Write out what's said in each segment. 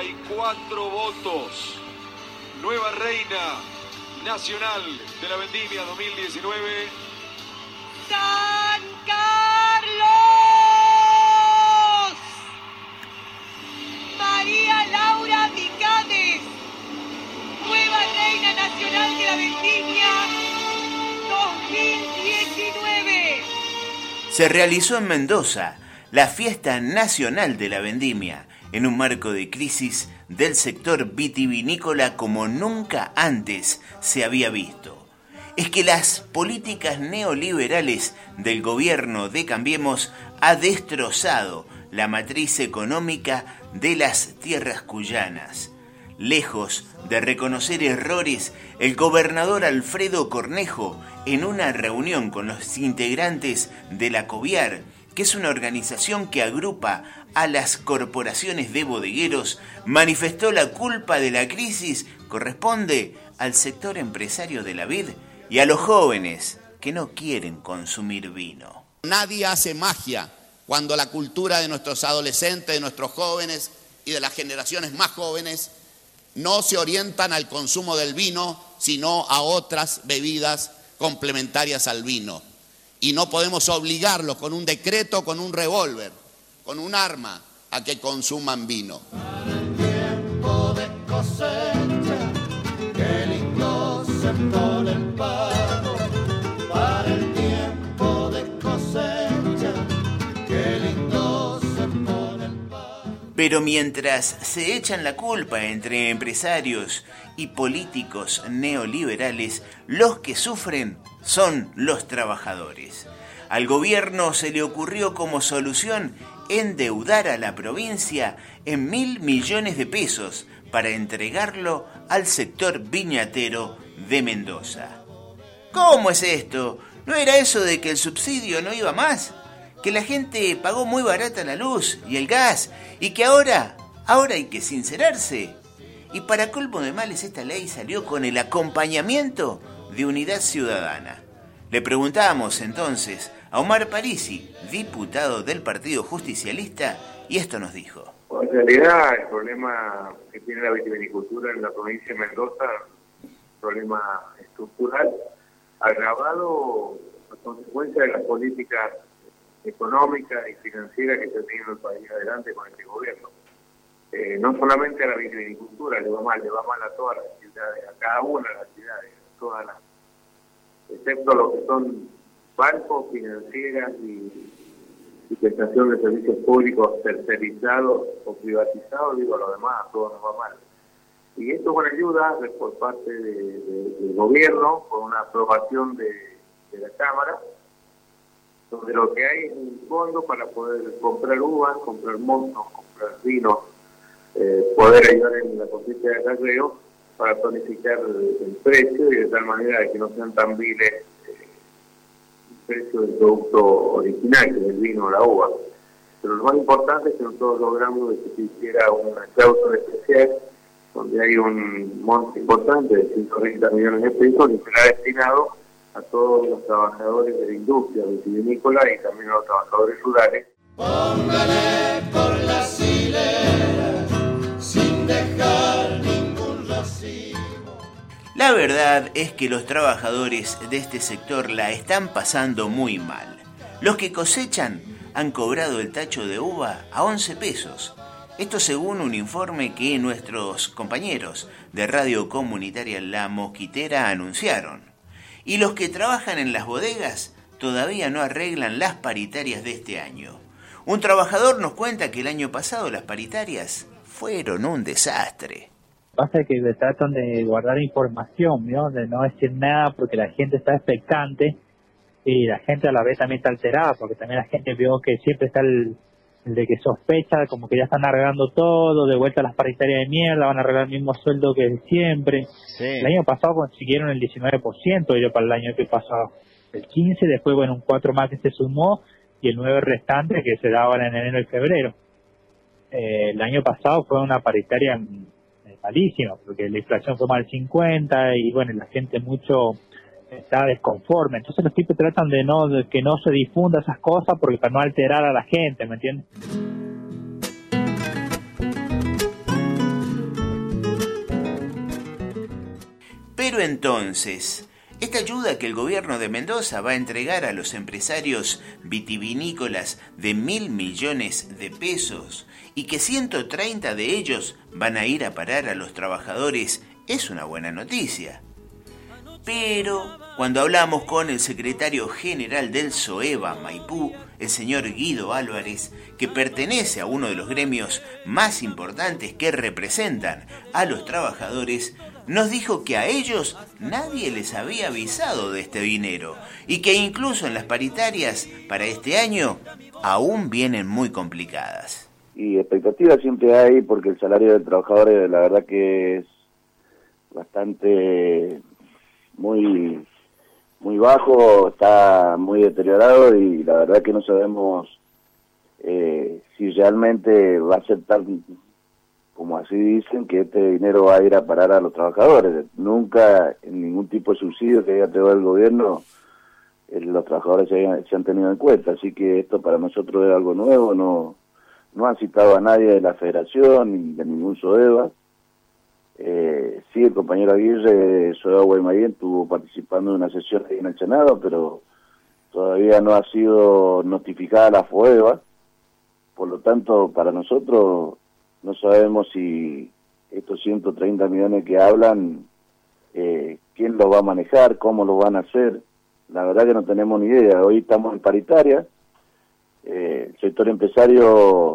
44 votos. Nueva reina nacional de la Vendimia 2019. ¡San Carlos! María Laura Micanes, nueva reina nacional de la Vendimia 2019. Se realizó en Mendoza la fiesta nacional de la vendimia, en un marco de crisis del sector vitivinícola como nunca antes se había visto. Es que las políticas neoliberales del gobierno de Cambiemos ha destrozado la matriz económica de las tierras cuyanas. Lejos de reconocer errores, el gobernador Alfredo Cornejo, en una reunión con los integrantes de la COVIAR, que es una organización que agrupa a las corporaciones de bodegueros, manifestó la culpa de la crisis corresponde al sector empresario de la vid y a los jóvenes que no quieren consumir vino. Nadie hace magia cuando la cultura de nuestros adolescentes, de nuestros jóvenes y de las generaciones más jóvenes no se orientan al consumo del vino, sino a otras bebidas complementarias al vino. Y no podemos obligarlos con un decreto, con un revólver, con un arma, a que consuman vino. Para el tiempo de cosecha, qué lindo se pone el pago. Para el tiempo de cosecha, qué lindo se pone el pago. Pero mientras se echan la culpa entre empresarios y políticos neoliberales, los que sufren son los trabajadores. Al gobierno se le ocurrió como solución endeudar a la provincia en 1.000 millones de pesos para entregarlo al sector viñatero de Mendoza. ¿Cómo es esto? ¿No era eso de que el subsidio no iba más? ¿Que la gente pagó muy barata la luz y el gas? ¿Y que ahora hay que sincerarse? Y para colmo de males, esta ley salió con el acompañamiento de Unidad Ciudadana. Le preguntábamos entonces a Omar Parisi, diputado del Partido Justicialista, y esto nos dijo. En realidad, el problema que tiene la vitivinicultura en la provincia de Mendoza es un problema estructural, agravado a consecuencia de las políticas económicas y financieras que está teniendo el país adelante con este gobierno. No solamente a la vitivinicultura le va mal a todas las ciudades, a cada una de las ciudades, todas las, excepto lo que son bancos, financieras y prestación de servicios públicos tercerizados o privatizados, digo, a lo demás a todos nos va mal. Y esto es una ayuda por parte del gobierno, con una aprobación de la Cámara, donde lo que hay es un fondo para poder comprar uvas, comprar mostos, comprar vinos, poder ayudar en la cosecha de acarreo para tonificar el precio y de tal manera de que no sean tan viles el precio del producto original, que es el vino o la uva. Pero lo más importante es que nosotros logramos de que se hiciera una cláusula especial donde hay un monto importante de 130 millones de pesos que será destinado a todos los trabajadores de la industria vitivinícola y también a los trabajadores rurales. Póngale por las hileras sin dejar ningún racimo. La verdad es que los trabajadores de este sector la están pasando muy mal. Los que cosechan han cobrado el tacho de uva a 11 pesos. Esto según un informe que nuestros compañeros de Radio Comunitaria La Mosquitera anunciaron. Y los que trabajan en las bodegas todavía no arreglan las paritarias de este año. Un trabajador nos cuenta que el año pasado las paritarias fueron un desastre. Pasa que tratan de guardar información, ¿no? De no decir nada porque la gente está expectante y la gente a la vez también está alterada porque también la gente vio que siempre está el de que sospecha como que ya están arreglando todo, de vuelta a las paritarias de mierda, van a arreglar el mismo sueldo que siempre. Sí. El año pasado consiguieron el 19% ellos para el año que pasó. El 15%, después bueno, un 4 más que se sumó y el 9 restante que se da ahora en enero y febrero. El año pasado fue una paritaria malísima, porque la inflación fue más del 50 y bueno, la gente mucho está desconforme. Entonces los tipos tratan de que no se difunda esas cosas porque para no alterar a la gente, ¿me entiendes? Pero entonces, esta ayuda que el gobierno de Mendoza va a entregar a los empresarios vitivinícolas de 1.000 millones de pesos y que 130 de ellos van a ir a parar a los trabajadores, es una buena noticia. Pero cuando hablamos con el secretario general del SOEVA Maipú, el señor Guido Álvarez, que pertenece a uno de los gremios más importantes que representan a los trabajadores, nos dijo que a ellos nadie les había avisado de este dinero y que incluso en las paritarias para este año aún vienen muy complicadas. Y expectativas siempre hay porque el salario del trabajador la verdad que es bastante muy bajo, está muy deteriorado y la verdad que no sabemos si realmente va a ser tan como así dicen, que este dinero va a ir a parar a los trabajadores. Nunca en ningún tipo de subsidio que haya tenido el gobierno los trabajadores se han tenido en cuenta, así que esto para nosotros es algo nuevo, no han citado a nadie de la federación ni de ningún SOEVA. Sí, el compañero Aguirre de SOEVA Guaymallén estuvo participando en una sesión ahí en el Senado, pero todavía no ha sido notificada la FOEVA, por lo tanto para nosotros no sabemos si estos 130 millones que hablan, quién los va a manejar, cómo los van a hacer. La verdad que no tenemos ni idea. Hoy estamos en paritaria. El sector empresario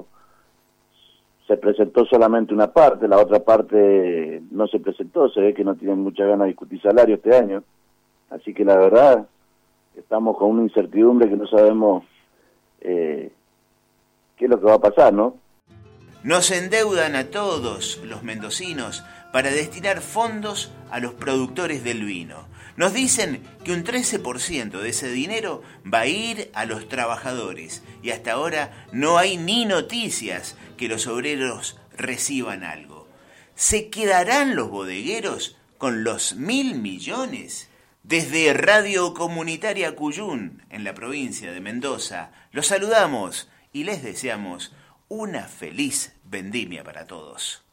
se presentó solamente una parte, la otra parte no se presentó. Se ve que no tienen mucha ganas de discutir salario este año. Así que la verdad, estamos con una incertidumbre que no sabemos qué es lo que va a pasar, ¿no? Nos endeudan a todos los mendocinos para destinar fondos a los productores del vino. Nos dicen que un 13% de ese dinero va a ir a los trabajadores y hasta ahora no hay ni noticias que los obreros reciban algo. ¿Se quedarán los bodegueros con los 1.000 millones? Desde Radio Comunitaria Cuyún, en la provincia de Mendoza, los saludamos y les deseamos una feliz vendimia para todos.